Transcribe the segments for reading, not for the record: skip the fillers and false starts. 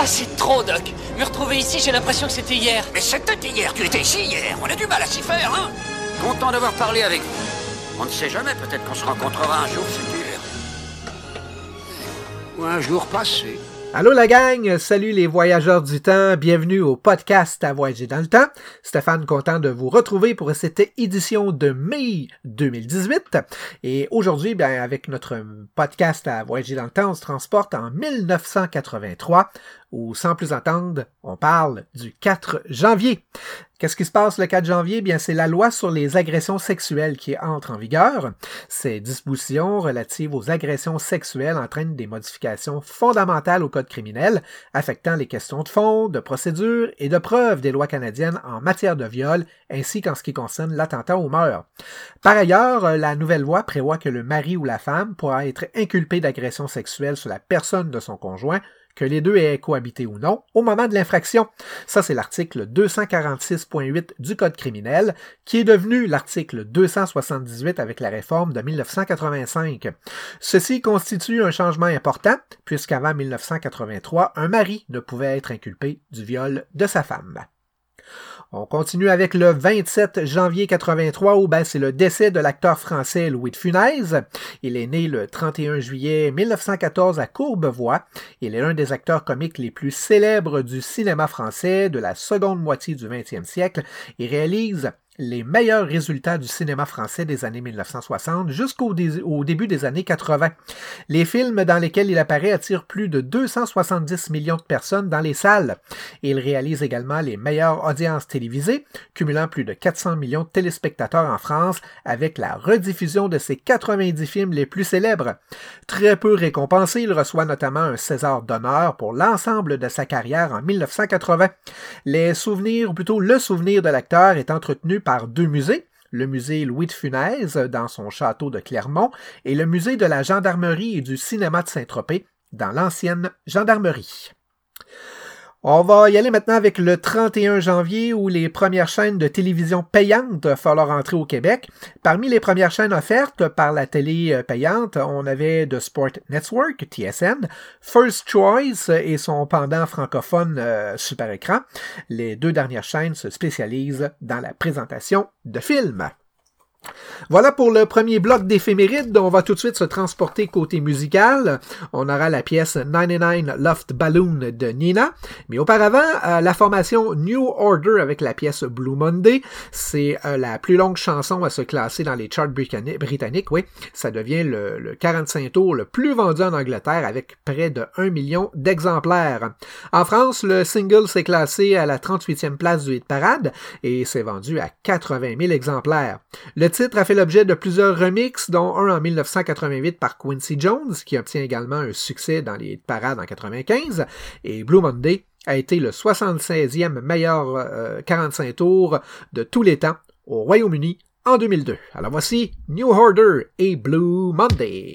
c'est trop, Doc. Me retrouver ici, j'ai l'impression que c'était hier. Mais c'était hier, tu étais ici hier. On a du mal à s'y faire, hein. Content d'avoir parlé avec vous. On ne sait jamais, peut-être qu'on se rencontrera un jour futur. Ou un jour passé. Allô la gang, salut les voyageurs du temps, bienvenue au podcast à voyager dans le temps. Stéphane, content de vous retrouver pour cette édition de mai 2018. Et aujourd'hui, avec notre podcast à voyager dans le temps, on se transporte en 1983, où sans plus attendre, on parle du 4 janvier. Qu'est-ce qui se passe le 4 janvier? Bien, c'est la loi sur les agressions sexuelles qui entre en vigueur. Ces dispositions relatives aux agressions sexuelles entraînent des modifications fondamentales au code criminel, affectant les questions de fond, de procédure et de preuve des lois canadiennes en matière de viol, ainsi qu'en ce qui concerne l'attentat au meurtre. Par ailleurs, la nouvelle loi prévoit que le mari ou la femme pourra être inculpé d'agression sexuelle sur la personne de son conjoint, que les deux aient cohabité ou non, au moment de l'infraction. Ça, c'est l'article 246.8 du Code criminel, qui est devenu l'article 278 avec la réforme de 1985. Ceci constitue un changement important, puisqu'avant 1983, un mari ne pouvait être inculpé du viol de sa femme. On continue avec le 27 janvier 83 où c'est le décès de l'acteur français Louis de Funès. Il est né le 31 juillet 1914 à Courbevoie. Il est l'un des acteurs comiques les plus célèbres du cinéma français de la seconde moitié du 20e siècle et réalise les meilleurs résultats du cinéma français des années 1960 jusqu'au début des années 80. Les films dans lesquels il apparaît attirent plus de 270 millions de personnes dans les salles. Il réalise également les meilleures audiences télévisées, cumulant plus de 400 millions de téléspectateurs en France avec la rediffusion de ses 90 films les plus célèbres. Très peu récompensé, il reçoit notamment un César d'honneur pour l'ensemble de sa carrière en 1980. Le souvenir de l'acteur est entretenu par deux musées, le musée Louis de Funès dans son château de Clermont et le musée de la gendarmerie et du cinéma de Saint-Tropez dans l'ancienne gendarmerie. On va y aller maintenant avec le 31 janvier où les premières chaînes de télévision payantes font leur entrée au Québec. Parmi les premières chaînes offertes par la télé payante, on avait The Sport Network, TSN, First Choice et son pendant francophone Super Écran. Les deux dernières chaînes se spécialisent dans la présentation de films. Voilà pour le premier bloc d'éphémérides. On va tout de suite se transporter côté musical. On aura la pièce 99 Loft Balloon de Nina. Mais auparavant, la formation New Order avec la pièce Blue Monday. C'est la plus longue chanson à se classer dans les charts britanniques. Oui, ça devient le 45 tours le plus vendu en Angleterre avec près de 1 million d'exemplaires. En France, le single s'est classé à la 38e place du hit parade et s'est vendu à 80 000 exemplaires. Le titre a fait l'objet de plusieurs remixes, dont un en 1988 par Quincy Jones, qui obtient également un succès dans les parades en 1995, et Blue Monday a été le 76e meilleur 45 tours de tous les temps au Royaume-Uni en 2002. Alors voici New Order et Blue Monday.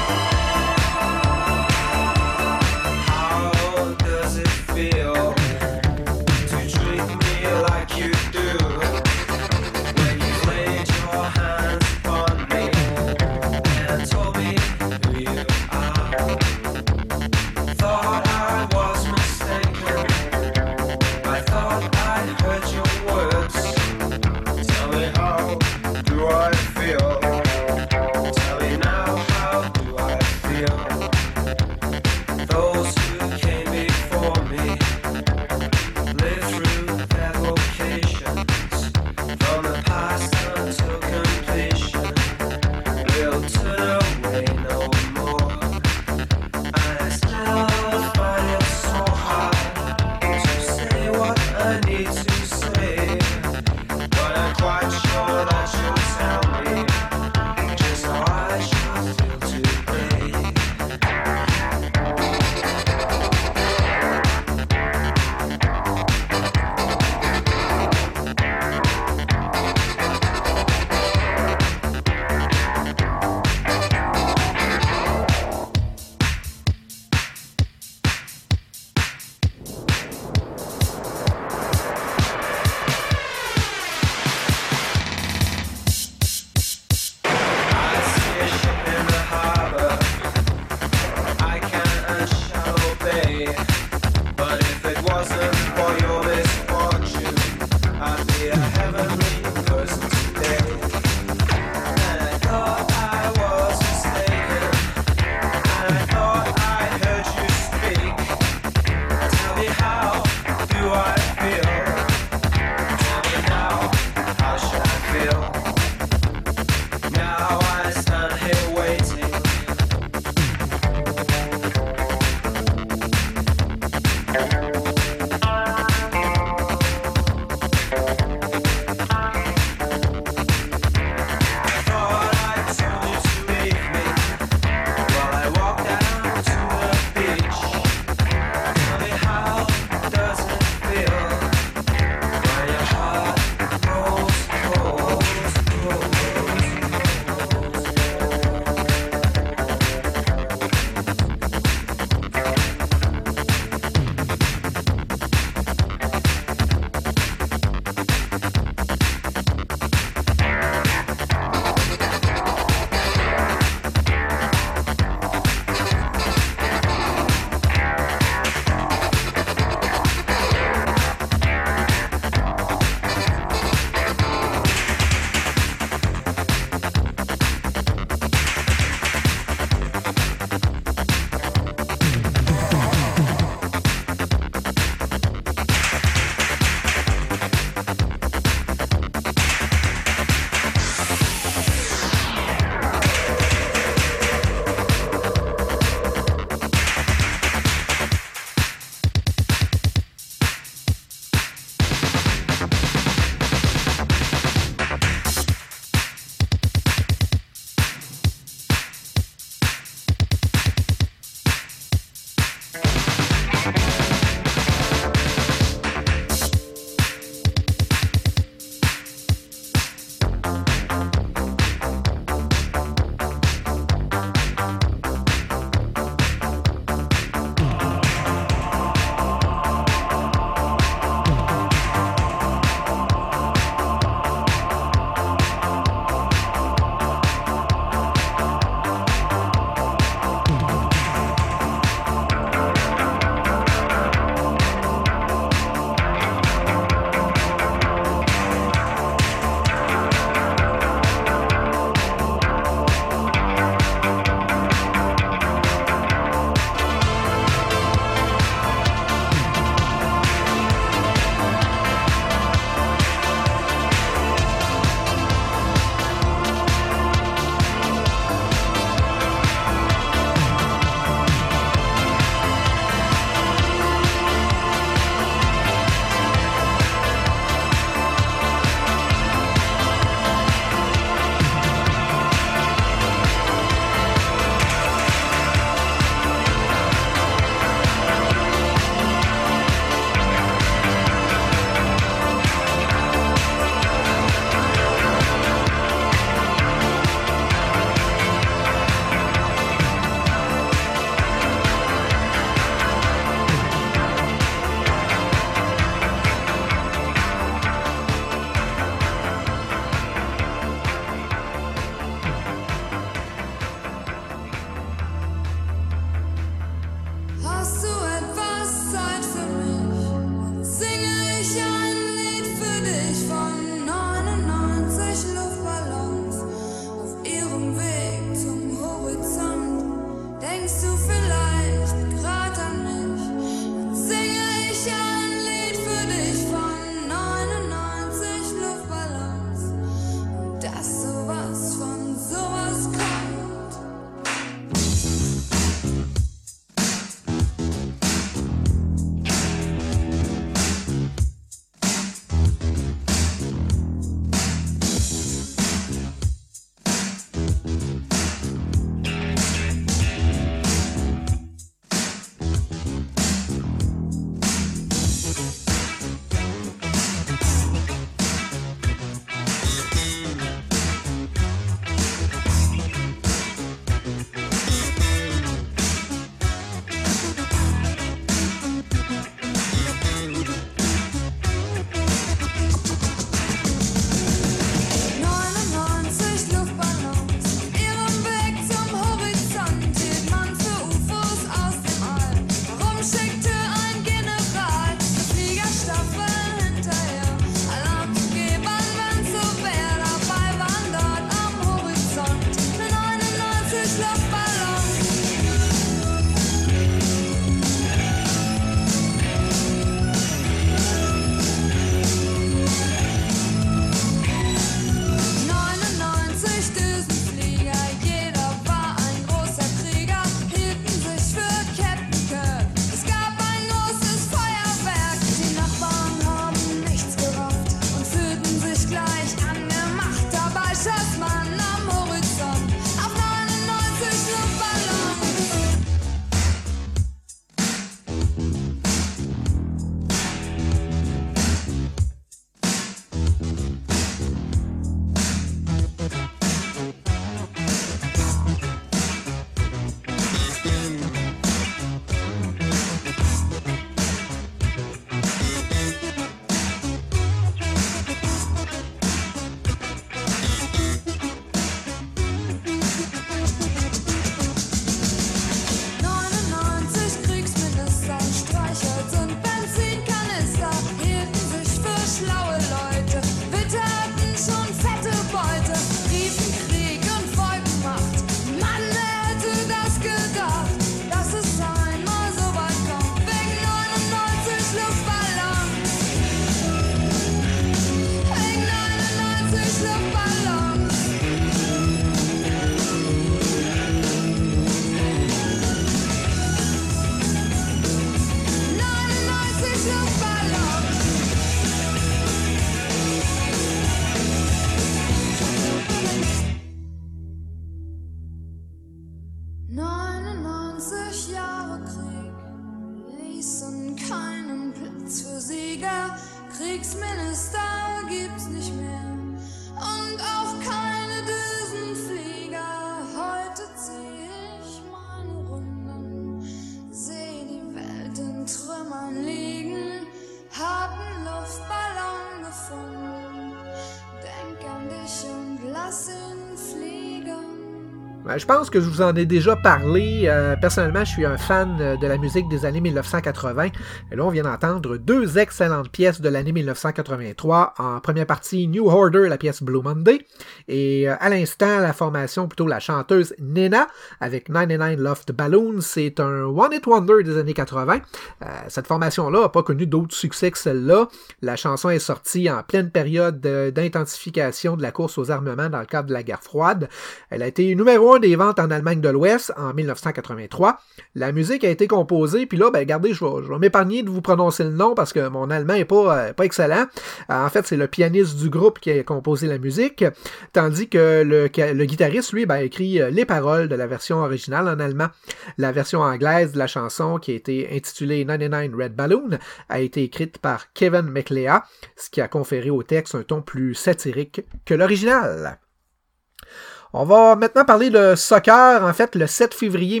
Flieger, Kriegsminister gibt's nicht mehr und auch keine Düsenflieger. Heute zieh ich meine Runden, seh die Welt in Trümmern liegen, hab 'n Luftballon gefunden, denk an dich und lass ihn fliegen. Je pense que je vous en ai déjà parlé. Personnellement, je suis un fan de la musique des années 1980. Et là, on vient d'entendre deux excellentes pièces de l'année 1983. En première partie, New Order, la pièce Blue Monday. Et à l'instant, la formation, plutôt la chanteuse Nena, avec 99 Loved Balloons. C'est un one-hit wonder des années 80. Cette formation-là n'a pas connu d'autres succès que celle-là. La chanson est sortie en pleine période d'intensification de la course aux armements dans le cadre de la guerre froide. Elle a été numéro 1 des ventes en Allemagne de l'Ouest en 1983. La musique a été composée, puis là, regardez, je vais m'épargner de vous prononcer le nom parce que mon allemand est pas excellent. En fait, c'est le pianiste du groupe qui a composé la musique, tandis que le guitariste, lui, a écrit les paroles de la version originale en allemand. La version anglaise de la chanson, qui a été intitulée 99 Red Balloon, a été écrite par Kevin MacLeod, ce qui a conféré au texte un ton plus satirique que l'original. On va maintenant parler de soccer. En fait, le 7 février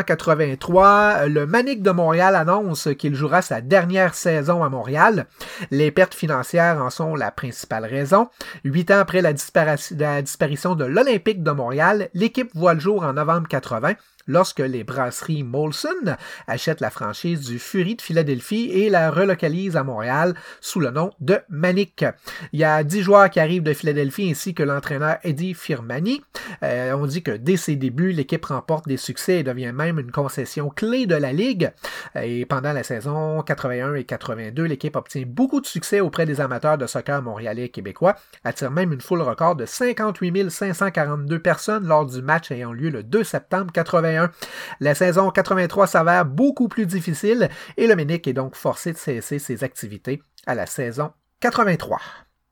1983, le Manic de Montréal annonce qu'il jouera sa dernière saison à Montréal. Les pertes financières en sont la principale raison. 8 ans après la disparition de l'Olympique de Montréal, l'équipe voit le jour en novembre 80. Lorsque les brasseries Molson achètent la franchise du Fury de Philadelphie et la relocalisent à Montréal sous le nom de Manic. Il y a 10 joueurs qui arrivent de Philadelphie ainsi que l'entraîneur Eddie Firmani. On dit que dès ses débuts, l'équipe remporte des succès et devient même une concession clé de la Ligue. Et pendant la saison 81 et 82, l'équipe obtient beaucoup de succès auprès des amateurs de soccer montréalais et québécois, attire même une foule record de 58 542 personnes lors du match ayant lieu le 2 septembre 81. La saison 83 s'avère beaucoup plus difficile et le Manic est donc forcé de cesser ses activités à la saison 83.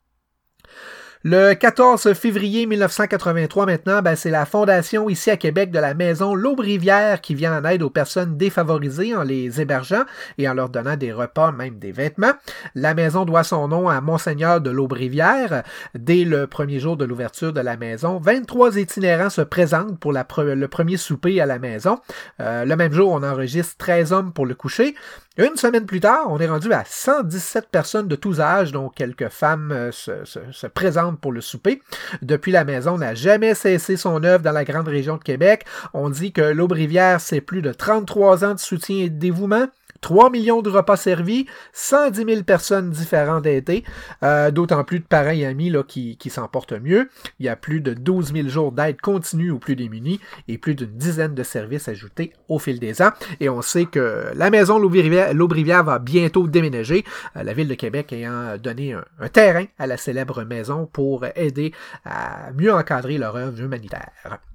Le 14 février 1983 maintenant, c'est la fondation ici à Québec de la maison L'Aube-Rivière qui vient en aide aux personnes défavorisées en les hébergeant et en leur donnant des repas, même des vêtements. La maison doit son nom à Monseigneur de L'Aube-Rivière. Dès le premier jour de l'ouverture de la maison, 23 itinérants se présentent pour le premier souper à la maison. Le même jour, on enregistre 13 hommes pour le coucher. Une semaine plus tard, on est rendu à 117 personnes de tous âges, dont quelques femmes se présentent pour le souper. Depuis, la maison n'a jamais cessé son œuvre dans la grande région de Québec. On dit que l'Aube-Rivière, c'est plus de 33 ans de soutien et de dévouement. 3 millions de repas servis, 110 000 personnes différentes aidées, d'autant plus de parents et amis là, qui s'en portent mieux. Il y a plus de 12 000 jours d'aide continue aux plus démunis et plus d'une dizaine de services ajoutés au fil des ans. Et on sait que la maison L'Aube-Rivière va bientôt déménager, la Ville de Québec ayant donné un terrain à la célèbre maison pour aider à mieux encadrer leur œuvre humanitaire.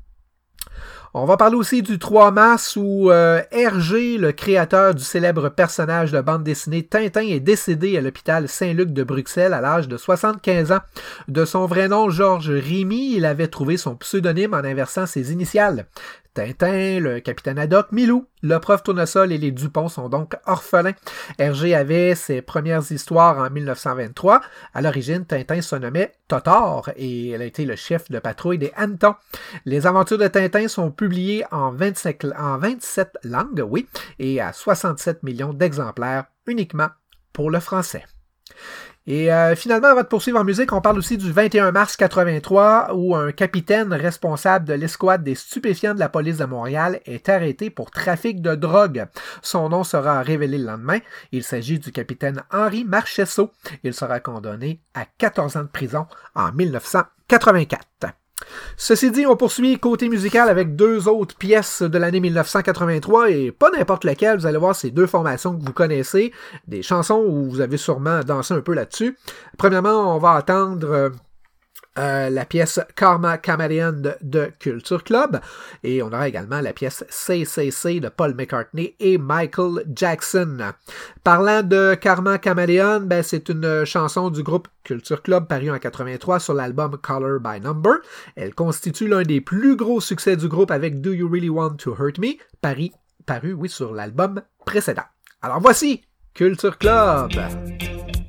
On va parler aussi du 3 mars où Hergé, le créateur du célèbre personnage de bande dessinée Tintin, est décédé à l'hôpital Saint-Luc de Bruxelles à l'âge de 75 ans. De son vrai nom, Georges Rémy, il avait trouvé son pseudonyme en inversant ses initiales. Tintin, le capitaine Haddock, Milou, le prof Tournesol et les Dupont sont donc orphelins. Hergé avait ses premières histoires en 1923. À l'origine, Tintin se nommait Totor et elle a été le chef de patrouille des Hannetons. Les aventures de Tintin sont publiées en 27 langues, oui, et à 67 millions d'exemplaires uniquement pour le français. Et finalement, avant de poursuivre en musique, on parle aussi du 21 mars 83 où un capitaine responsable de l'escouade des stupéfiants de la police de Montréal est arrêté pour trafic de drogue. Son nom sera révélé le lendemain. Il s'agit du capitaine Henri Marchesso. Il sera condamné à 14 ans de prison en 1984. Ceci dit, on poursuit côté musical avec deux autres pièces de l'année 1983 et pas n'importe lesquelles, vous allez voir, c'est deux formations que vous connaissez, des chansons où vous avez sûrement dansé un peu là-dessus. Premièrement, on va entendre la pièce Karma Chameleon de Culture Club et on aura également la pièce Say Say Say de Paul McCartney et Michael Jackson. Parlant de Karma Chameleon, c'est une chanson du groupe Culture Club parue en 83 sur l'album Color by Number. Elle constitue l'un des plus gros succès du groupe avec Do You Really Want to Hurt Me, paru sur l'album précédent. Alors voici Culture Club.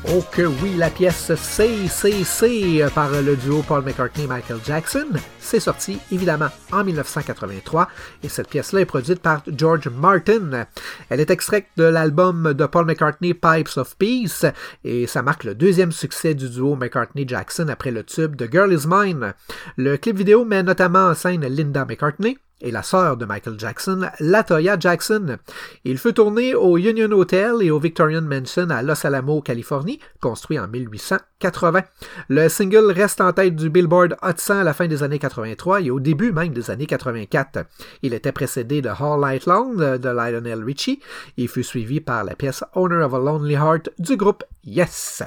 Oh que oui, la pièce CCC par le duo Paul McCartney-Michael Jackson, c'est sorti évidemment en 1983 et cette pièce-là est produite par George Martin. Elle est extraite de l'album de Paul McCartney Pipes of Peace et ça marque le deuxième succès du duo McCartney-Jackson après le tube de Girl Is Mine. Le clip vidéo met notamment en scène Linda McCartney et la sœur de Michael Jackson, LaToya Jackson. Il fut tourné au Union Hotel et au Victorian Mansion à Los Alamos, Californie, construit en 1880. Le single reste en tête du Billboard Hot 100 à la fin des années 83 et au début même des années 84. Il était précédé de All Night Long de Lionel Richie et fut suivi par la pièce Owner of a Lonely Heart du groupe Yes.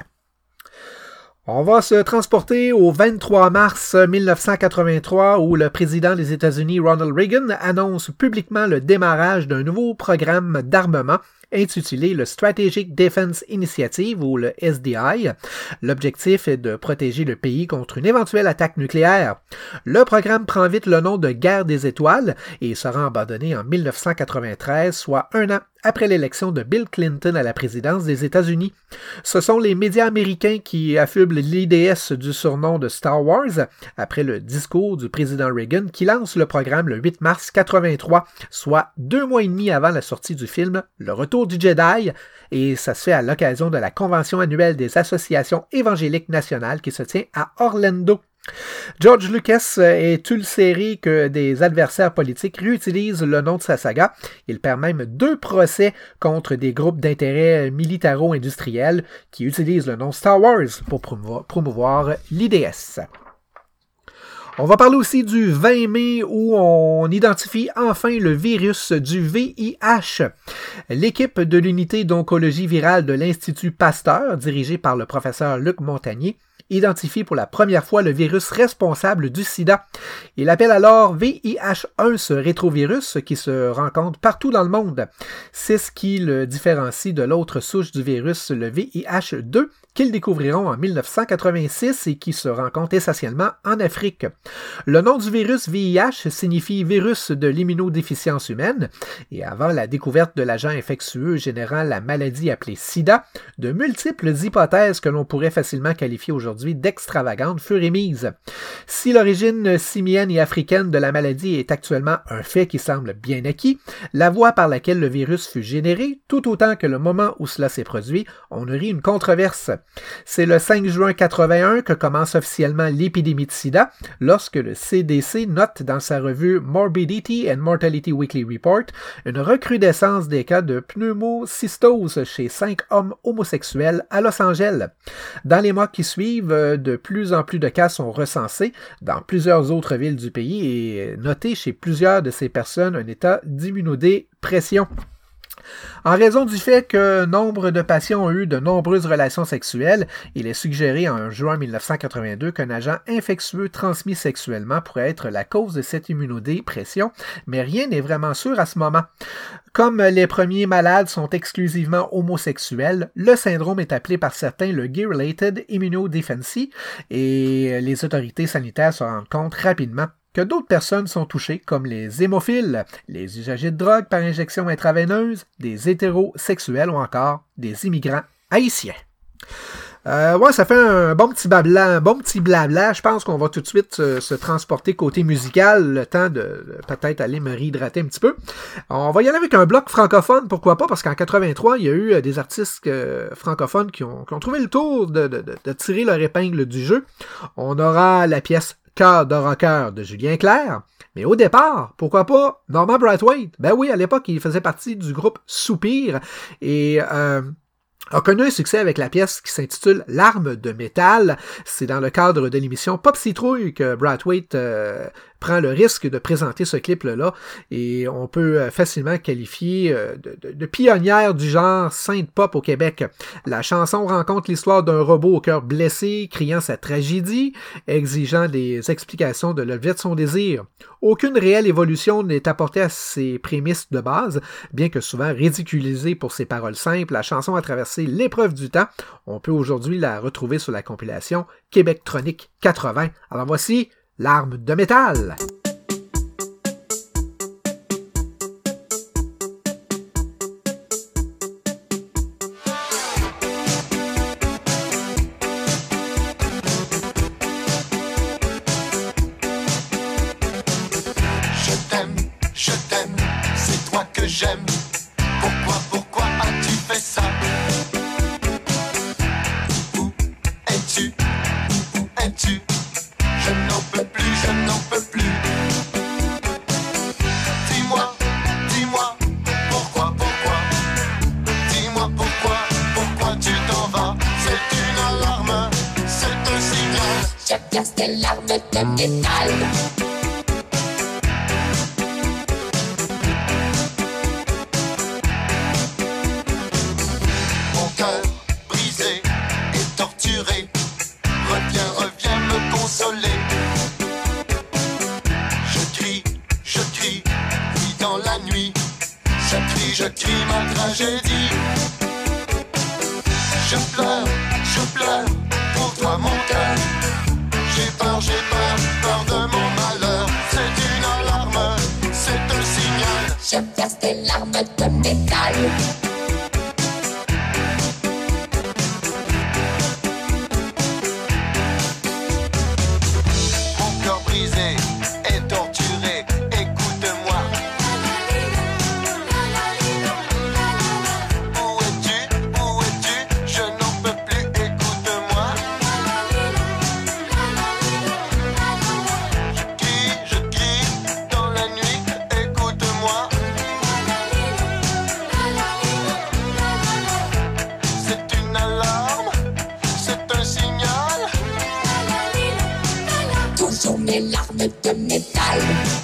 On va se transporter au 23 mars 1983 où le président des États-Unis Ronald Reagan annonce publiquement le démarrage d'un nouveau programme d'armement intitulé le Strategic Defense Initiative ou le SDI. L'objectif est de protéger le pays contre une éventuelle attaque nucléaire. Le programme prend vite le nom de Guerre des étoiles et sera abandonné en 1993, soit un an après l'élection de Bill Clinton à la présidence des États-Unis. Ce sont les médias américains qui affublent l'IDS du surnom de Star Wars après le discours du président Reagan qui lance le programme le 8 mars 1983, soit 2 mois et demi avant la sortie du film Le Retour du Jedi, et ça se fait à l'occasion de la convention annuelle des associations évangéliques nationales qui se tient à Orlando. George Lucas est ulcéré que des adversaires politiques réutilisent le nom de sa saga. Il perd même 2 procès contre des groupes d'intérêt militaro-industriels qui utilisent le nom Star Wars pour promouvoir l'IDS. On va parler aussi du 20 mai où on identifie enfin le virus du VIH. L'équipe de l'unité d'oncologie virale de l'Institut Pasteur, dirigée par le professeur Luc Montagnier, identifie pour la première fois le virus responsable du sida. Il appelle alors VIH1 ce rétrovirus qui se rencontre partout dans le monde. C'est ce qui le différencie de l'autre souche du virus, le VIH2, qu'ils découvriront en 1986 et qui se rencontre essentiellement en Afrique. Le nom du virus VIH signifie virus de l'immunodéficience humaine et avant la découverte de l'agent infectieux générant la maladie appelée sida, de multiples hypothèses que l'on pourrait facilement qualifier aujourd'hui d'extravagantes furent émises. Si l'origine simienne et africaine de la maladie est actuellement un fait qui semble bien acquis, la voie par laquelle le virus fut généré, tout autant que le moment où cela s'est produit, on nourrit une controverse. C'est le 5 juin 1981 que commence officiellement l'épidémie de sida, lorsque le CDC note dans sa revue Morbidity and Mortality Weekly Report une recrudescence des cas de pneumocystose chez 5 hommes homosexuels à Los Angeles. Dans les mois qui suivent, de plus en plus de cas sont recensés dans plusieurs autres villes du pays et noté chez plusieurs de ces personnes un état d'immunodépression. En raison du fait que nombre de patients ont eu de nombreuses relations sexuelles, il est suggéré en juin 1982 qu'un agent infectieux transmis sexuellement pourrait être la cause de cette immunodépression, mais rien n'est vraiment sûr à ce moment. Comme les premiers malades sont exclusivement homosexuels, le syndrome est appelé par certains le Gay-Related Immunodefense et les autorités sanitaires se rendent compte rapidement que d'autres personnes sont touchées, comme les hémophiles, les usagers de drogue par injection intraveineuse, des hétérosexuels ou encore des immigrants haïtiens. Ça fait un bon petit blabla. Je pense qu'on va tout de suite se transporter côté musical, le temps de peut-être aller me réhydrater un petit peu. On va y aller avec un bloc francophone, pourquoi pas, parce qu'en 83, il y a eu des artistes francophones qui ont trouvé le tour de tirer leur épingle du jeu. On aura la pièce Cœur de rocker de Julien Clerc. Mais au départ, pourquoi pas Norman Brathwaite? Ben oui, à l'époque, il faisait partie du groupe Soupir et a connu un succès avec la pièce qui s'intitule L'arme de métal. C'est dans le cadre de l'émission Pop Citrouille que Brathwaite prend le risque de présenter ce clip-là et on peut facilement qualifier de pionnière du genre synth pop au Québec. La chanson raconte l'histoire d'un robot au cœur blessé, criant sa tragédie, exigeant des explications de l'objet de son désir. Aucune réelle évolution n'est apportée à ses prémices de base, bien que souvent ridiculisée pour ses paroles simples, la chanson a traversé l'épreuve du temps. On peut aujourd'hui la retrouver sur la compilation Québectronique 80. Alors voici L'arme de métal. de métal. Mon cœur brisé et torturé, reviens me consoler. Je crie, oui dans la nuit, je crie ma tragédie. Je pleure pour toi mon cœur. J'ai peur de mon malheur. C'est une alarme, c'est un signal. Je verse des larmes de métal. Mon cœur brisé et torturé, écoute-moi. Où es-tu? Je n'en peux plus, écoute-moi. Je crie dans la nuit, écoute-moi. C'est une alarme, c'est un signal. Toujours mes larmes de métal.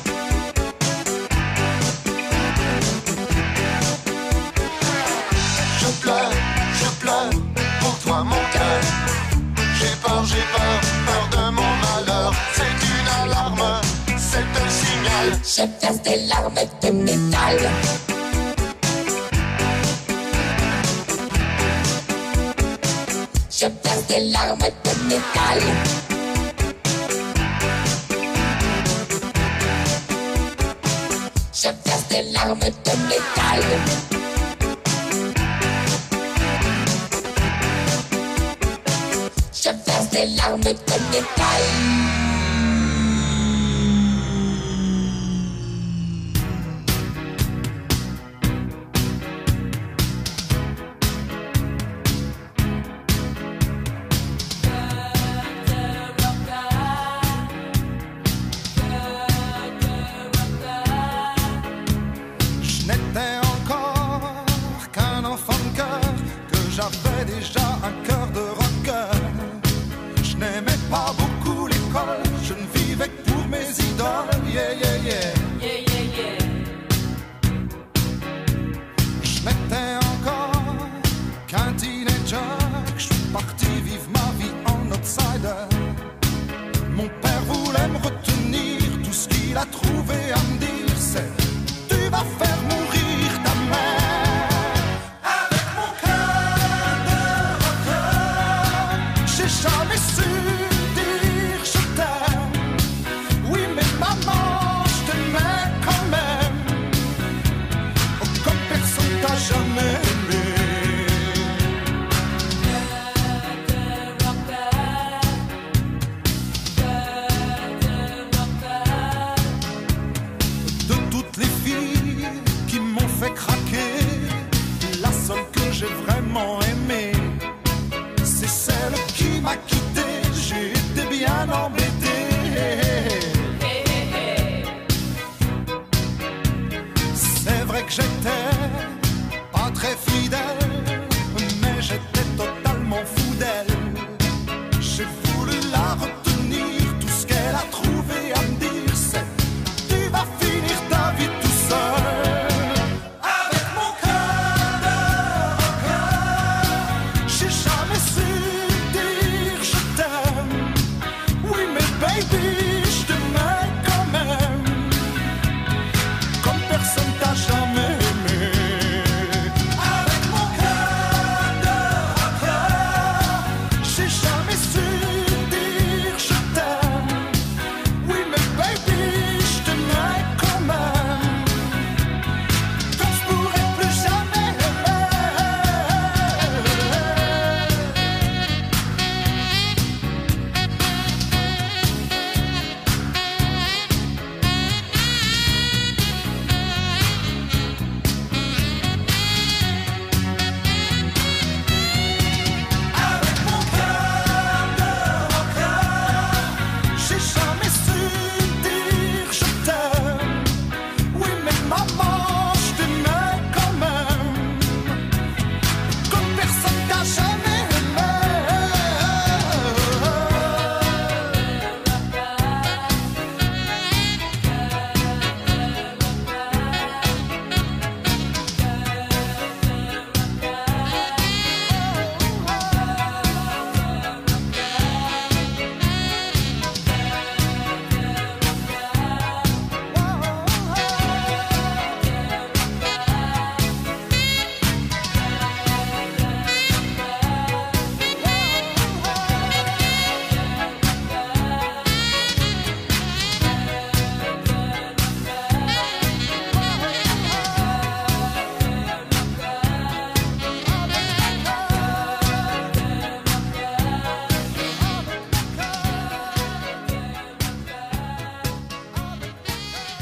Je pleure pour toi mon cœur. J'ai peur de mon malheur. C'est une alarme, c'est un signal. Je verse des larmes de métal. Je verse des larmes de métal. Je verse des larmes de métal. Je verse des larmes de métal. Je n'étais encore qu'un enfant de cœur, que j'avais déjà un cœur de rocker. Je n'aimais pas beaucoup l'école, je ne vivais que pour mes idoles. Yeah, yeah, yeah. Je n'étais encore qu'un teenager, je suis parti vivre ma vie en outsider. Mon père voulait me retenir, tout ce qu'il a trouvé à me dire c'est: tu vas faire mourir ta mère. Avec mon cœur de rocker, j'ai jamais su dire je t'aime. Oui mais maman, je t'aimais quand même. Oh, comme personne t'a jamais aimé. De toutes les filles qui m'ont fait craquer, la seule que j'ai vraiment aimée, c'est celle qui m'a quitté. J'ai été bien embêté. C'est vrai que j'étais pas très fidèle, mais j'étais totalement fou d'elle. J'ai voulu la retenir, tout ce qu'elle a trouvé à me dire c'est: tu vas finir ta vie tout seul. Avec mon cœur de rocker, j'ai jamais su dire je t'aime. Oui mais baby, je t'aimais quand même. Comme personne t'a jamais aimé.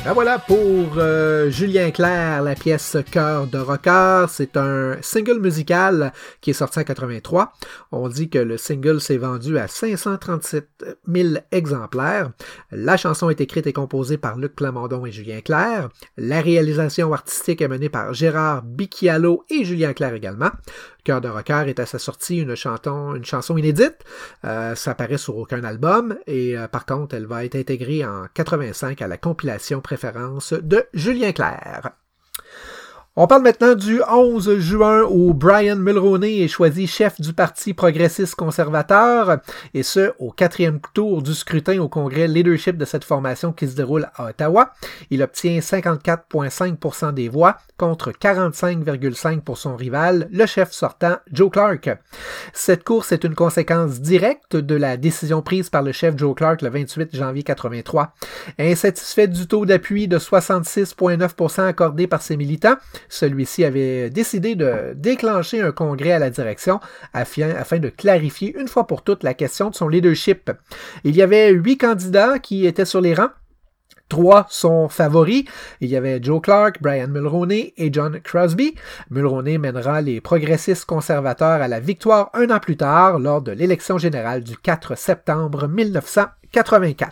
Ben voilà pour Julien Clerc, la pièce Cœur de rocker. C'est un single musical qui est sorti en 83. On dit que le single s'est vendu à 537 000 exemplaires. La chanson est écrite et composée par Luc Plamondon et Julien Clerc. La réalisation artistique est menée par Gérard Bicchialo et Julien Clerc également. Cœur de rocker est à sa sortie une chanson inédite. Ça paraît sur aucun album et par contre, elle va être intégrée en 85 à la compilation Préférence de Julien Clerc. On parle maintenant du 11 juin où Brian Mulroney est choisi chef du Parti progressiste conservateur, et ce, au 4e tour du scrutin au congrès leadership de cette formation qui se déroule à Ottawa. Il obtient 54,5% des voix contre 45,5% pour son rival, le chef sortant Joe Clark. Cette course est une conséquence directe de la décision prise par le chef Joe Clark le 28 janvier 83. Insatisfait du taux d'appui de 66,9% accordé par ses militants, celui-ci avait décidé de déclencher un congrès à la direction afin de clarifier une fois pour toutes la question de son leadership. Il y avait 8 candidats qui étaient sur les rangs. 3 sont favoris. Il y avait Joe Clark, Brian Mulroney et John Crosby. Mulroney mènera les progressistes conservateurs à la victoire un an plus tard lors de l'élection générale du 4 septembre 1984.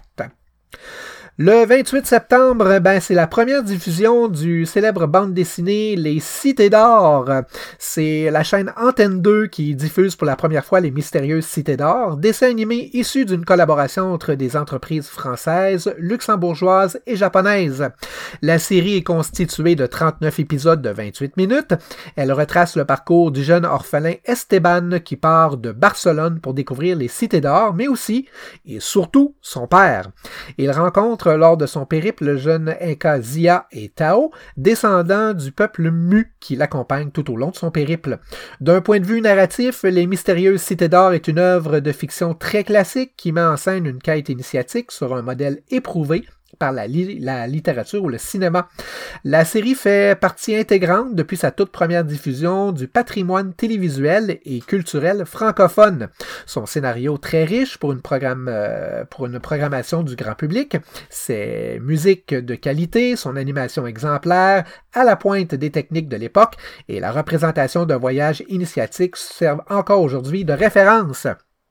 Le 28 septembre, c'est la première diffusion du célèbre bande dessinée Les Cités d'Or. C'est la chaîne Antenne 2 qui diffuse pour la première fois Les Mystérieuses Cités d'Or, dessin animé issu d'une collaboration entre des entreprises françaises, luxembourgeoises et japonaises. La série est constituée de 39 épisodes de 28 minutes. Elle retrace le parcours du jeune orphelin Esteban qui part de Barcelone pour découvrir les Cités d'Or, mais aussi, et surtout, son père. Il rencontre lors de son périple le jeune Inca Zia et Tao, descendants du peuple Mu qui l'accompagne tout au long de son périple. D'un point de vue narratif, Les Mystérieuses Cités d'Or est une œuvre de fiction très classique qui met en scène une quête initiatique sur un modèle éprouvé par la littérature ou le cinéma. La série fait partie intégrante depuis sa toute première diffusion du patrimoine télévisuel et culturel francophone. Son scénario très riche pour une programmation du grand public, ses musiques de qualité, son animation exemplaire, à la pointe des techniques de l'époque et la représentation d'un voyage initiatique servent encore aujourd'hui de référence.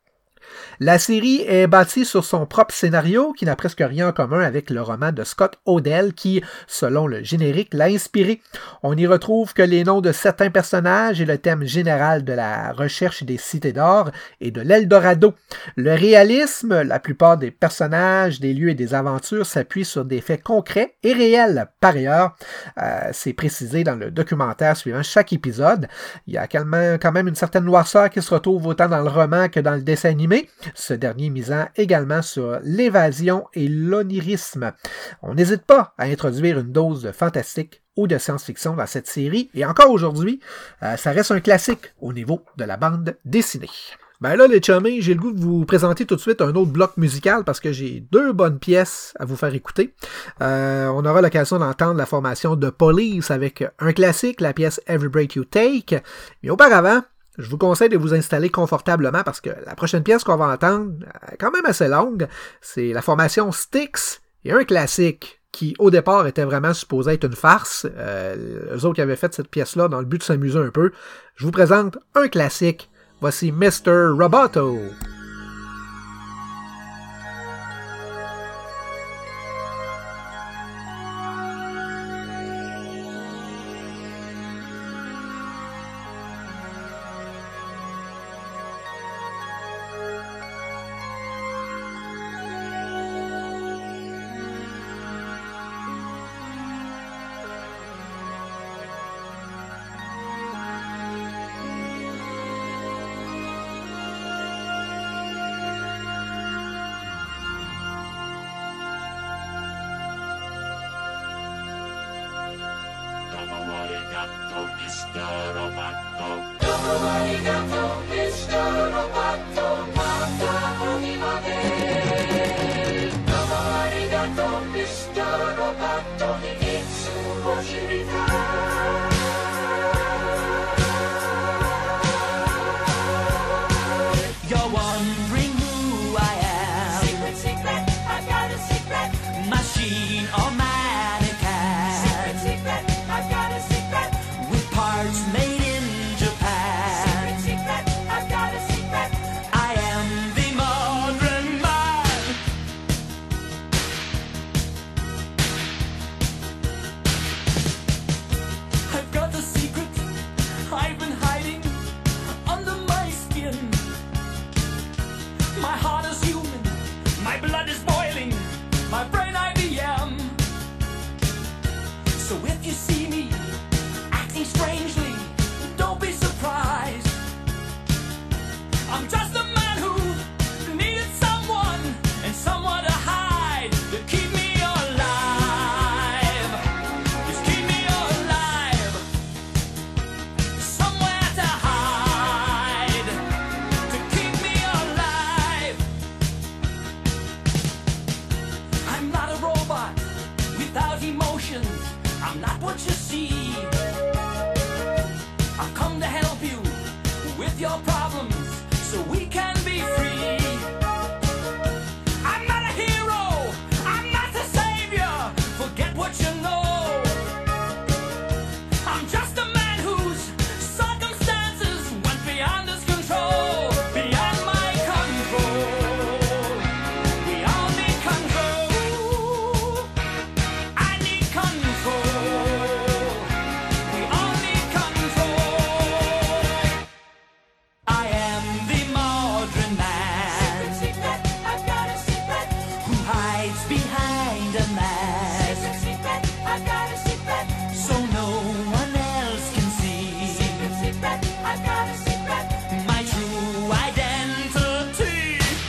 La série est bâtie sur son propre scénario qui n'a presque rien en commun avec le roman de Scott Odell qui, selon le générique, l'a inspiré. On y retrouve que les noms de certains personnages et le thème général de la recherche des cités d'or et de l'Eldorado. Le réalisme, la plupart des personnages, des lieux et des aventures s'appuient sur des faits concrets et réels. Par ailleurs, c'est précisé dans le documentaire suivant chaque épisode. Il y a quand même une certaine noirceur qui se retrouve autant dans le roman que dans le dessin animé. Ce dernier misant également sur l'évasion et l'onirisme. On n'hésite pas à introduire une dose de fantastique ou de science-fiction dans cette série, et encore aujourd'hui, ça reste un classique au niveau de la bande dessinée. Ben là, les chummies, j'ai le goût de vous présenter tout de suite un autre bloc musical parce que j'ai 2 bonnes pièces à vous faire écouter. On aura l'occasion d'entendre la formation de Police avec un classique, la pièce Every Breath You Take, mais auparavant, je vous conseille de vous installer confortablement parce que la prochaine pièce qu'on va entendre est quand même assez longue. C'est la formation Styx et un classique qui, au départ, était vraiment supposé être une farce. Eux autres qui avaient fait cette pièce-là dans le but de s'amuser un peu. Je vous présente un classique. Voici Mr. Roboto. Machine or man? So if you see me acting strangely, don't be surprised. I'm just a man who needed someone and someone to hide, to keep me alive. Just keep me alive. Somewhere to hide, to keep me alive. I'm not a robot without emotions. I'm not what you see. I've come to help you with your problems so we can be free. I'm not a hero, I'm not the savior, forget what you know. I'm just a man whose circumstances went beyond his control, beyond my control. We all need control. I need control. We all need control. I am the modern man I've got a secret. who hides behind a mask Secret, I've got a secret. so no one else can see Secret, I've got a secret. my true identity.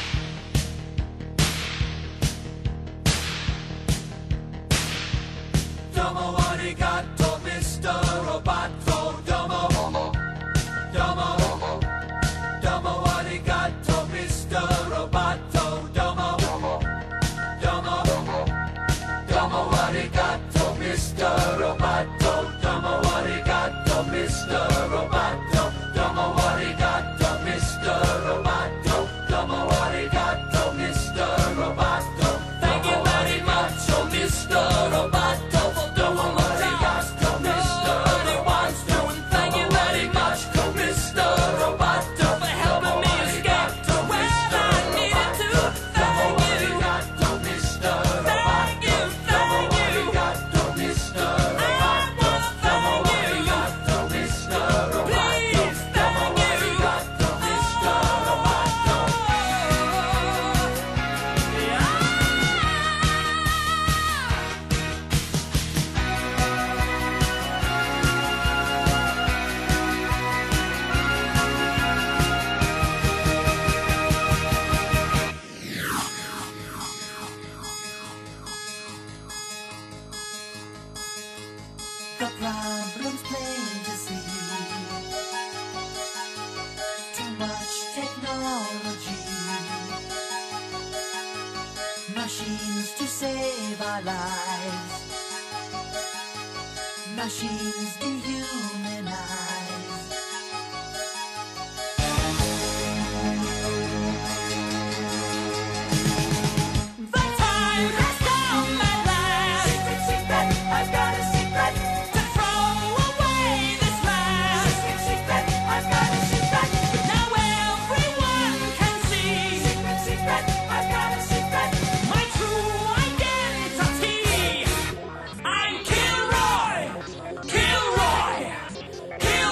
Domo arigato, Mr. Roboto. Domo, domo, domo arigato, Mr. Roboto. Domo, domo, domo arigato, Mr. Roboto. Domo arigato, Mr. Roboto. Domo arigato, Mr. Roboto. Domo arigato, Mr. Roboto. Thank you very much, oh Mr. Roboto. Domo arigato, Mr. Roboto. Thank you very much, oh Mr. Roboto, for helping me escape to where I needed to. Thank you. Thank you, thank you. Please, thank you. The problem's plain to see. Too much technology. Machines to save our lives. Machines dehumanize. The time has come at last. Secret, I've got a secret. To throw away this mask. Secret, I've got a secret. Now everyone can see Secret, I've got a secret. my true identity. I'm Kilroy. Kilroy. Kilroy.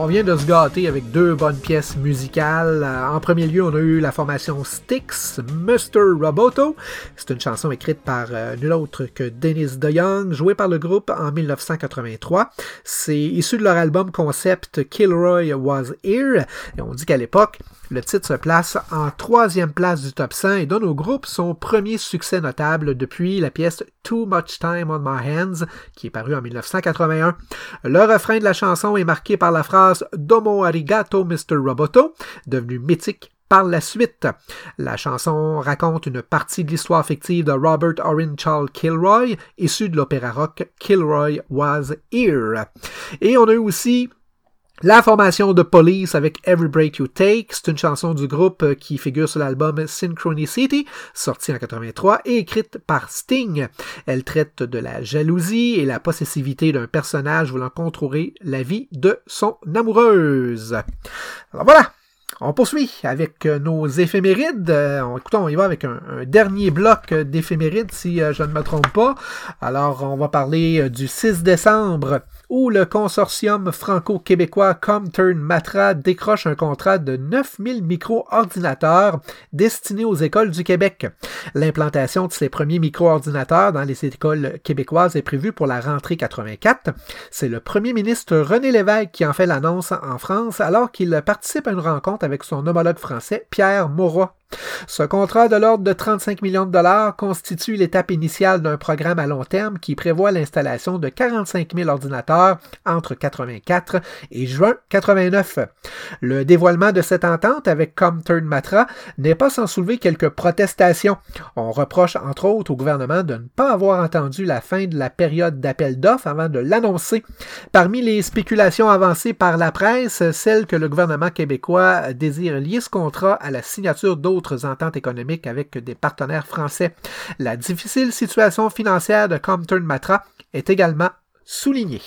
on vient de se gâter avec deux bonnes pièces musicales. En premier lieu, on a eu la formation Styx, Mr. Roboto. C'est une chanson écrite par nul autre que Dennis DeYoung, jouée par le groupe en 1983. C'est issu de leur album concept Kilroy Was Here. Et on dit qu'à l'époque, le titre se place en 3e place du top 100 et donne au groupe son premier succès notable depuis la pièce Too Much Time on My Hands, qui est parue en 1981. Le refrain de la chanson est marqué par la phrase « Domo arigato, Mr. Roboto », devenue mythique par la suite. La chanson raconte une partie de l'histoire fictive de Robert Orrin Charles Kilroy, issu de l'opéra rock Kilroy Was Here. Et on a eu aussi la formation de Police avec Every Break You Take. C'est une chanson du groupe qui figure sur l'album Synchronicity, sorti en 83 et écrite par Sting. Elle traite de la jalousie et la possessivité d'un personnage voulant contrôler la vie de son amoureuse. Alors voilà! On poursuit avec nos éphémérides. On y va avec un dernier bloc d'éphémérides, si je ne me trompe pas. Alors, on va parler du 6 décembre, où le consortium franco-québécois Comturn Matra décroche un contrat de 9000 micro-ordinateurs destinés aux écoles du Québec. L'implantation de ces premiers micro-ordinateurs dans les écoles québécoises est prévue pour la rentrée 84. C'est le premier ministre René Lévesque qui en fait l'annonce en France, alors qu'il participe à une rencontre avec son homologue français Pierre Mauroy. Ce contrat de l'ordre de 35 millions de dollars constitue l'étape initiale d'un programme à long terme qui prévoit l'installation de 45 000 ordinateurs entre 84 et juin 89. Le dévoilement de cette entente avec Comturn Matra n'est pas sans soulever quelques protestations. On reproche entre autres au gouvernement de ne pas avoir entendu la fin de la période d'appel d'offres avant de l'annoncer. Parmi les spéculations avancées par la presse, celle que le gouvernement québécois désire lier ce contrat à la signature d'autres ententes économiques avec des partenaires français. La difficile situation financière de Comturn Matra est également soulignée.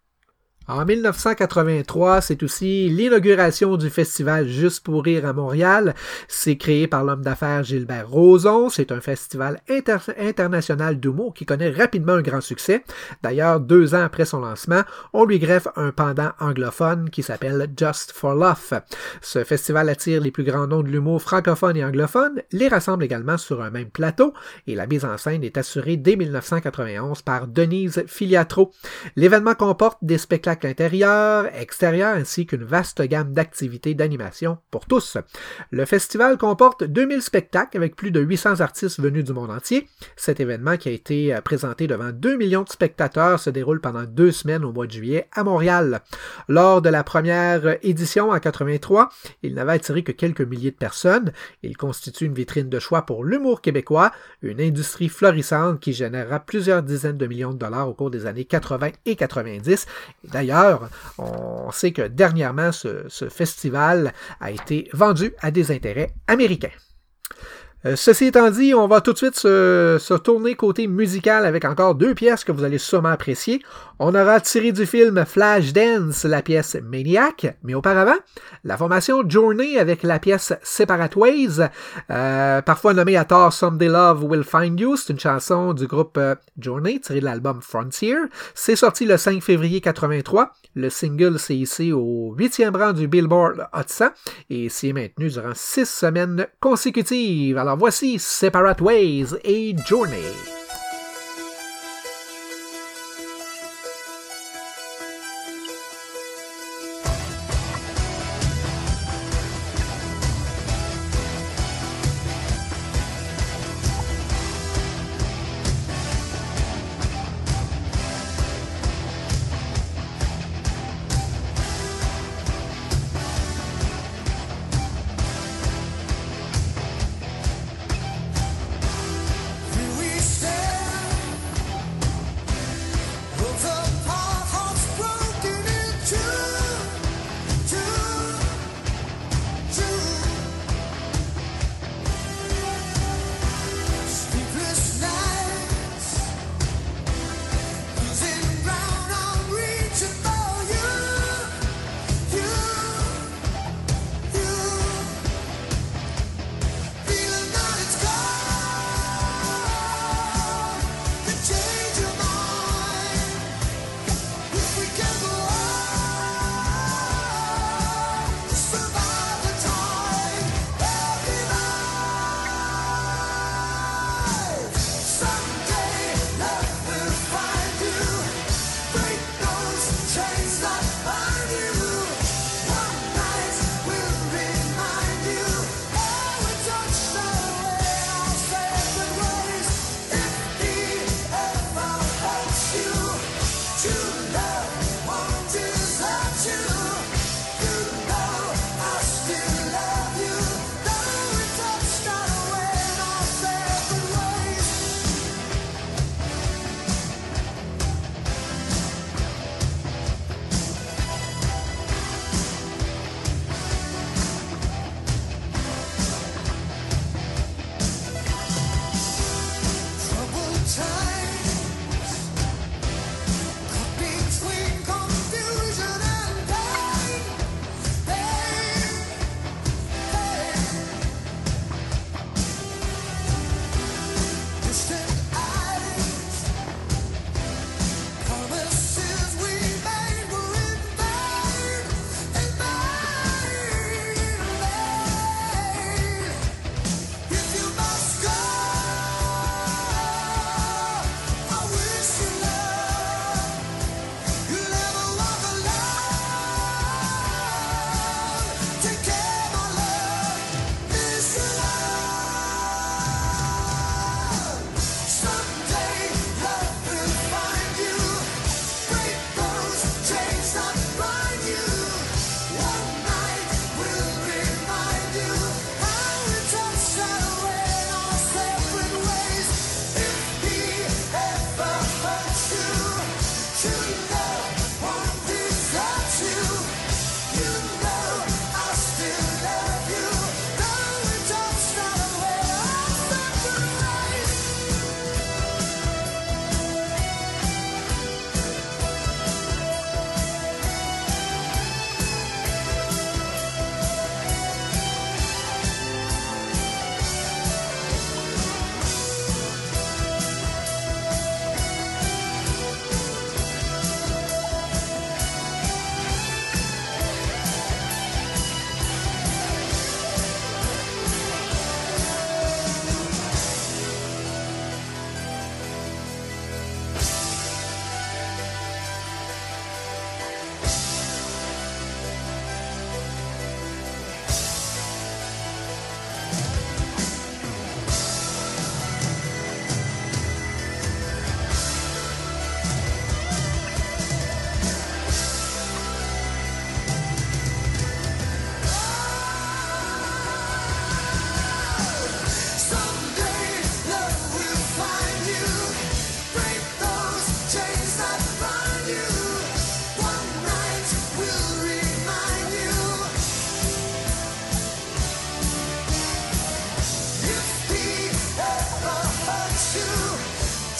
En 1983, c'est aussi l'inauguration du festival Juste pour rire à Montréal. C'est créé par l'homme d'affaires Gilbert Rozon. C'est un festival international d'humour qui connaît rapidement un grand succès. D'ailleurs, 2 ans après son lancement, on lui greffe un pendant anglophone qui s'appelle Just for Love. Ce festival attire les plus grands noms de l'humour francophone et anglophone, les rassemble également sur un même plateau et la mise en scène est assurée dès 1991 par Denise Filiatro. L'événement comporte des spectacles intérieur, extérieur, ainsi qu'une vaste gamme d'activités d'animation pour tous. Le festival comporte 2000 spectacles avec plus de 800 artistes venus du monde entier. Cet événement qui a été présenté devant 2 millions de spectateurs se déroule pendant 2 semaines au mois de juillet à Montréal. Lors de la première édition en 83, il n'avait attiré que quelques milliers de personnes. Il constitue une vitrine de choix pour l'humour québécois, une industrie florissante qui générera plusieurs dizaines de millions de dollars au cours des années 80 et 90. D'ailleurs, on sait que dernièrement, ce festival a été vendu à des intérêts américains. Ceci étant dit, on va tout de suite se tourner côté musical avec encore 2 pièces que vous allez sûrement apprécier. On aura tiré du film Flashdance la pièce Maniac, mais auparavant, la formation Journey avec la pièce Separate Ways, parfois nommée à tort Someday Love Will Find You. C'est une chanson du groupe Journey tirée de l'album Frontier. C'est sorti le 5 février 83. Le single s'est hissé au 8e rang du Billboard Hot 100 et s'y est maintenu durant 6 semaines consécutives. Alors voici Separate Ways et Journey. We stand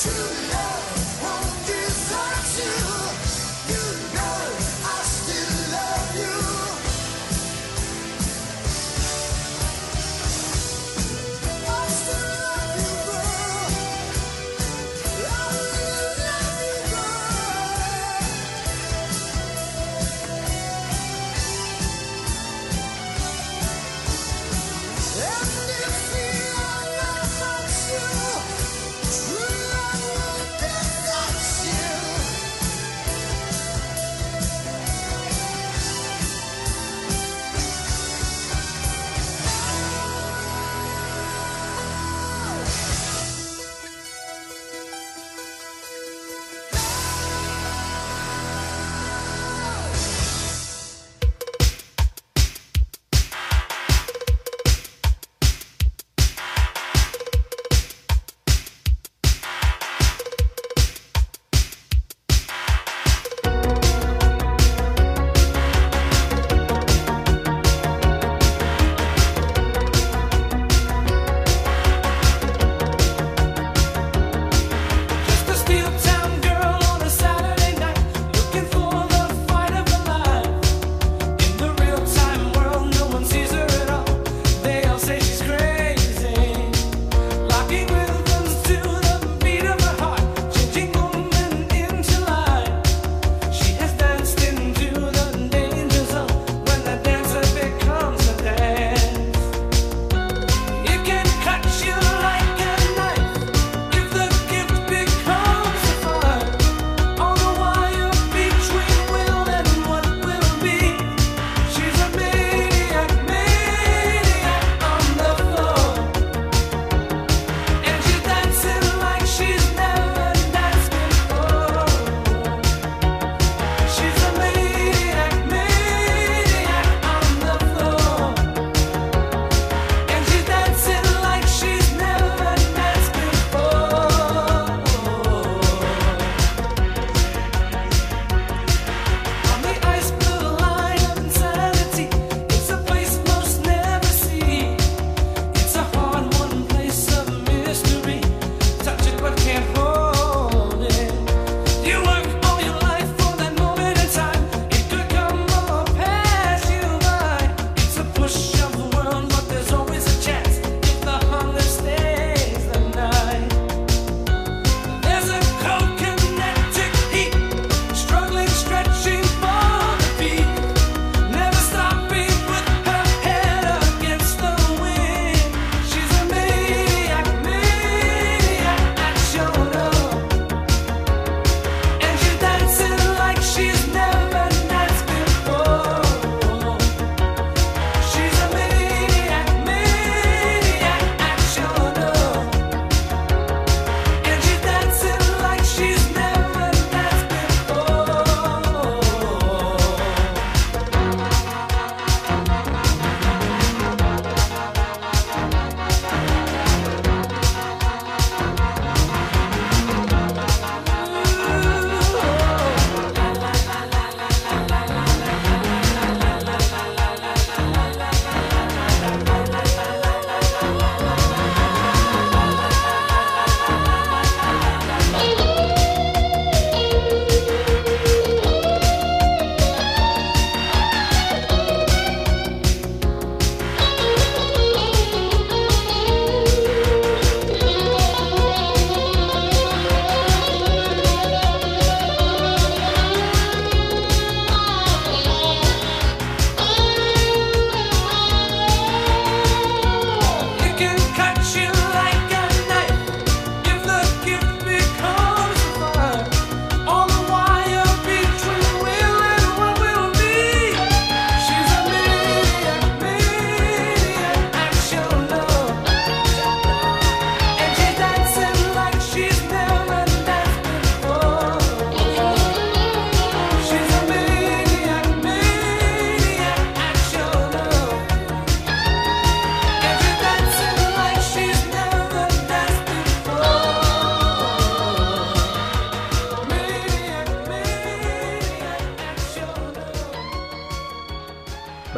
And if the other hurts you, true love will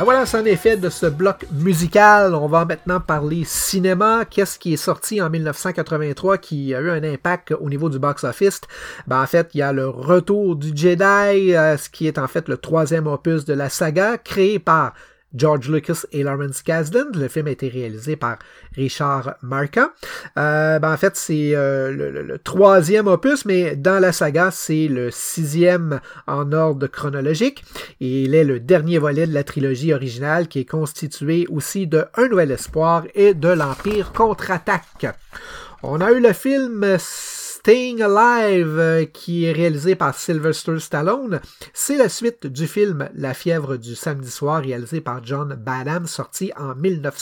voilà, c'en est fait de ce bloc musical. On va maintenant parler cinéma. Qu'est-ce qui est sorti en 1983 qui a eu un impact au niveau du box-office? En fait, il y a le Retour du Jedi, ce qui est en fait le 3e opus de la saga, créé par George Lucas et Lawrence Kasdan. Le film a été réalisé par Richard Marquand. En fait, c'est le 3e opus, mais dans la saga, c'est le 6e en ordre chronologique. Et il est le dernier volet de la trilogie originale qui est constitué aussi de Un Nouvel Espoir et de l'Empire contre-attaque. On a eu le film Staying Alive, qui est réalisé par Sylvester Stallone. C'est la suite du film La fièvre du samedi soir, réalisé par John Badham, sorti en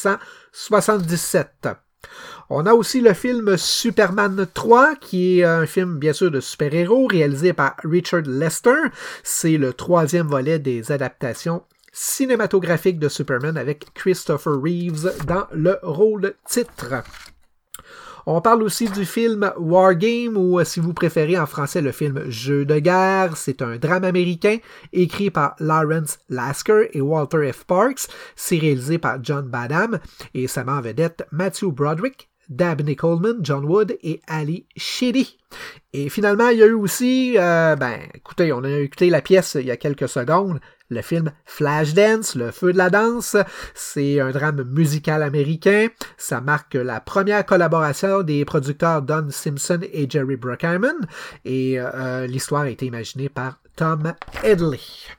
1977. On a aussi le film Superman 3, qui est un film, bien sûr, de super-héros, réalisé par Richard Lester. C'est le 3e volet des adaptations cinématographiques de Superman, avec Christopher Reeves dans le rôle titre. On parle aussi du film War Game, ou si vous préférez en français le film Jeu de guerre. C'est un drame américain écrit par Lawrence Lasker et Walter F. Parks. C'est réalisé par John Badham et ça met en vedette Matthew Broderick, Dabney Coleman, John Wood et Ali Sheedy. Et finalement, il y a eu aussi, écoutez, on a écouté la pièce il y a quelques secondes, le film Flashdance, le feu de la danse. C'est un drame musical américain. Ça marque la première collaboration des producteurs Don Simpson et Jerry Bruckheimer. Et l'histoire a été imaginée par Tom Hedley.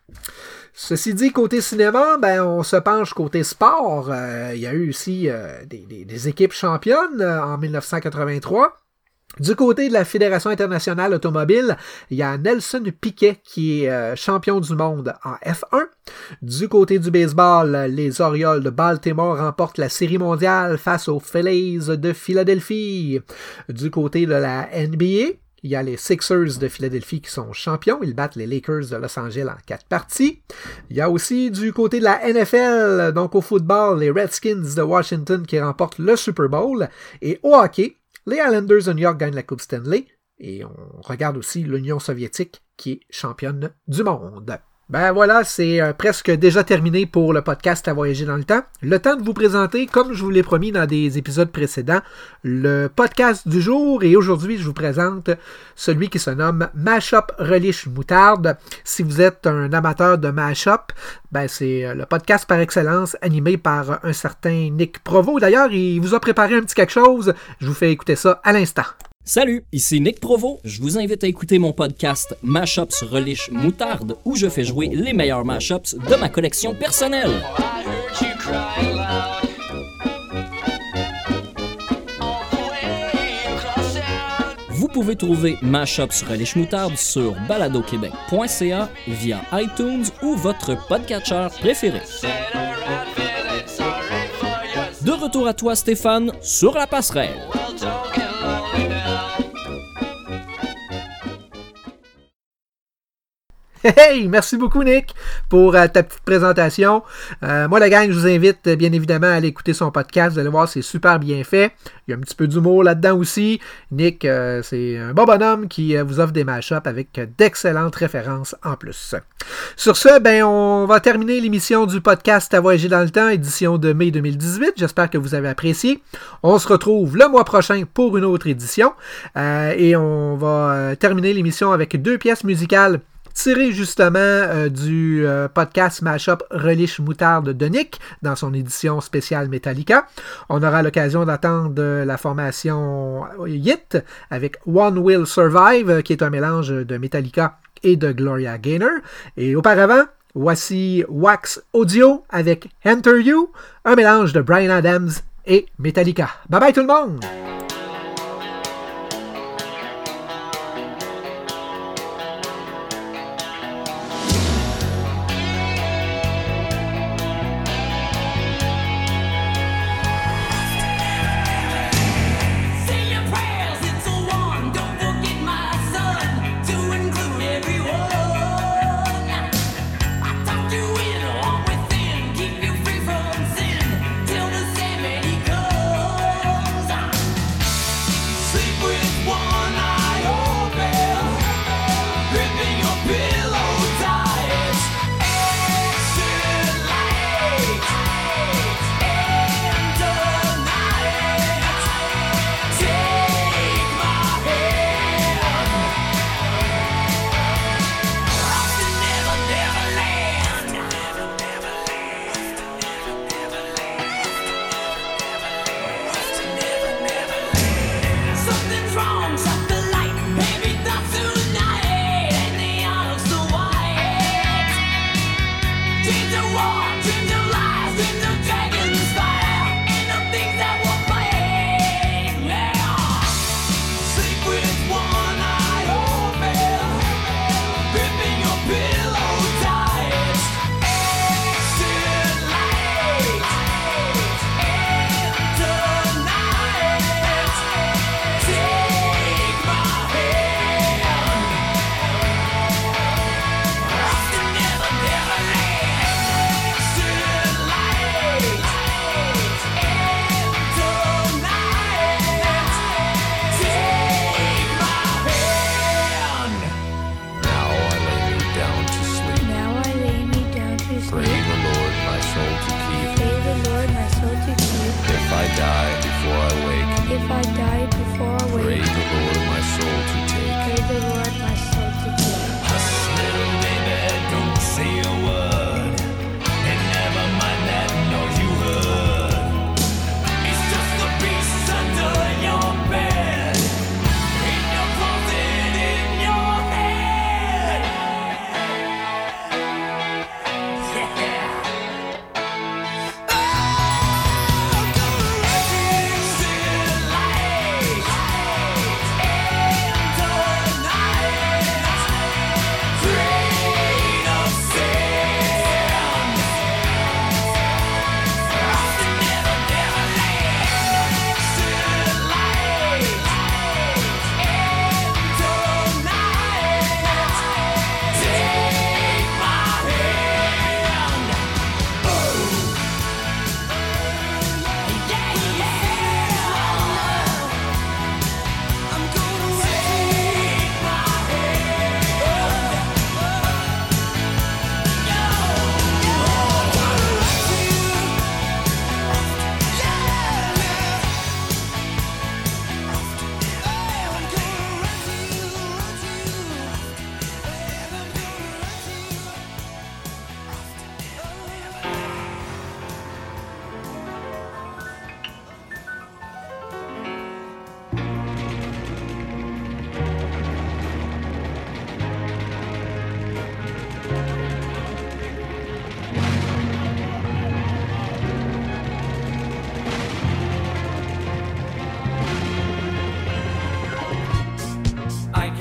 Ceci dit, côté cinéma, on se penche côté sport. Il y a eu aussi des équipes championnes en 1983. Du côté de la Fédération internationale automobile, il y a Nelson Piquet qui est champion du monde en F1. Du côté du baseball, les Orioles de Baltimore remportent la Série mondiale face aux Phillies de Philadelphie. Du côté de la NBA, il y a les Sixers de Philadelphie qui sont champions. Ils battent les Lakers de Los Angeles en 4 parties. Il y a aussi du côté de la NFL, donc au football, les Redskins de Washington qui remportent le Super Bowl. Et au hockey, les Islanders de New York gagnent la Coupe Stanley. Et on regarde aussi l'Union soviétique qui est championne du monde. Voilà, c'est presque déjà terminé pour le podcast À voyager dans le temps. Le temps de vous présenter, comme je vous l'ai promis dans des épisodes précédents, le podcast du jour. Et aujourd'hui, je vous présente celui qui se nomme Mashup Relish Moutarde. Si vous êtes un amateur de Mashup, c'est le podcast par excellence animé par un certain Nick Provo. D'ailleurs, il vous a préparé un petit quelque chose. Je vous fais écouter ça à l'instant. Salut, ici Nick Provo. Je vous invite à écouter mon podcast Mashups Relish Moutarde, où je fais jouer les meilleurs mashups de ma collection personnelle. Vous pouvez trouver Mashups Relish Moutarde sur baladoquebec.ca via iTunes ou votre podcatcher préféré. De retour à toi, Stéphane, sur la passerelle. Hey, merci beaucoup Nick pour ta petite présentation. Moi la gang, je vous invite bien évidemment à aller écouter son podcast. Vous allez voir, c'est super bien fait. Il y a un petit peu d'humour là-dedans aussi. Nick, c'est un bon bonhomme qui vous offre des mashups avec d'excellentes références en plus. Sur ce, on va terminer l'émission du podcast À voyager dans le temps, édition de mai 2018. J'espère que vous avez apprécié. On se retrouve le mois prochain pour une autre édition. Et on va terminer l'émission avec 2 pièces musicales tiré justement du podcast Mashup Relish Moutarde de Nick dans son édition spéciale Metallica. On aura l'occasion d'entendre la formation Yit avec One Will Survive, qui est un mélange de Metallica et de Gloria Gaynor. Et auparavant, voici Wax Audio avec Enter You, un mélange de Bryan Adams et Metallica. Bye bye tout le monde!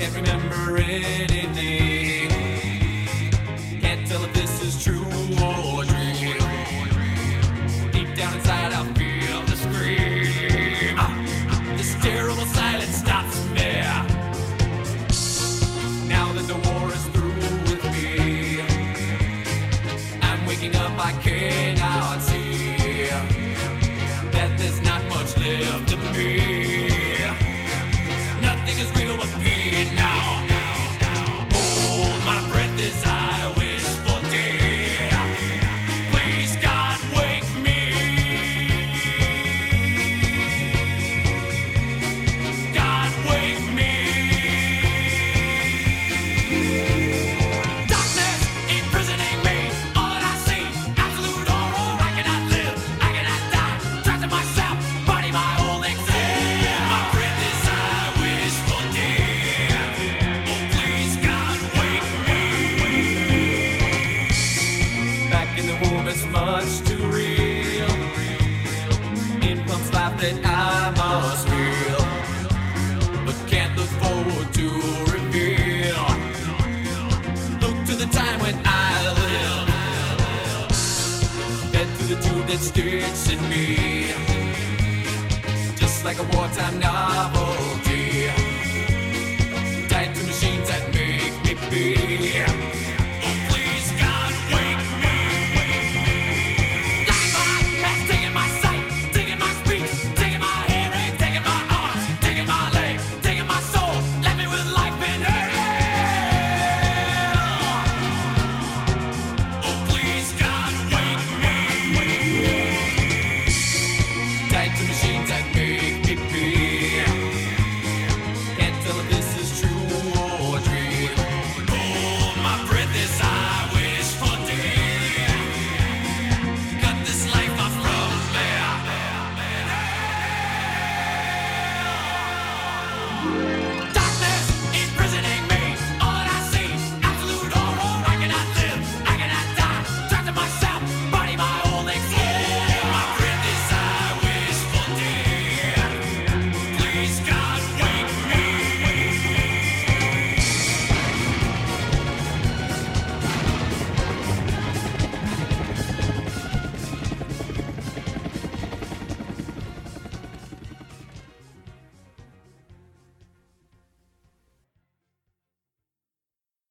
can't remember anything. Can't tell if this is true or a dream. Deep down inside I feel the scream. This terrible silence stops me. Now that the war is through with me, I'm waking up, I cannot see that there's not much left of me. Nothing is real but pain now. Hold my breath as I wish for day. Please God, wake me. God, wake me. Darkness imprisoning me. All that I see, absolute horror. I cannot live, I cannot die. Trapped in myself, body my whole existence. My breath as I wish for day. Oh, please God, wake me. Back in the womb, it's much too real. In pumps life that I must feel, but can't look forward to reveal. Look to the time when I live, head through the tube that sticks in me, just like a wartime novelty. Tied to machines that make me feel.